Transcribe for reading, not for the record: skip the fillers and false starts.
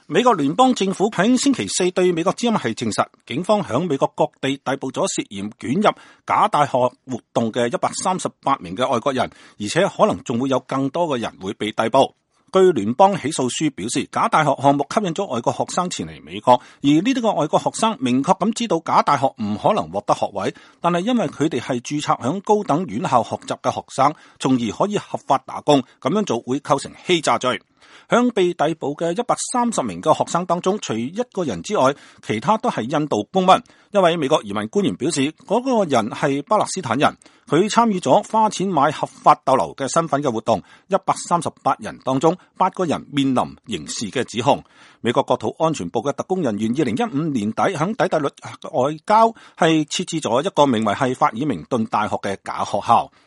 美國聯邦政府喺星期四對美國之音係證實，警方響美國各地逮捕咗涉嫌捲入假大學活動嘅138名嘅外國人，而且可能仲會有更多嘅人會被逮捕。據聯邦起訴書表示，假大學項目吸引咗外國學生前嚟美國，而呢啲個外國學生明確咁知道假大學唔可能獲得學位，但係因為佢哋係註冊響高等院校學習嘅學生，從而可以合法打工，咁樣做會構成欺詐罪。響被逮捕嘅130名嘅學生當中，除一個人之外，其他都係印度公民。一位美國移民官員表示，嗰個人係巴勒斯坦人，佢參與咗花錢買合法逗留嘅身份嘅活動。138人當中，8個人面臨刑事嘅指控。美國國土安全部嘅特工人員2015年底響底特律外郊係設置咗一個名為係法爾明頓大學嘅假學校。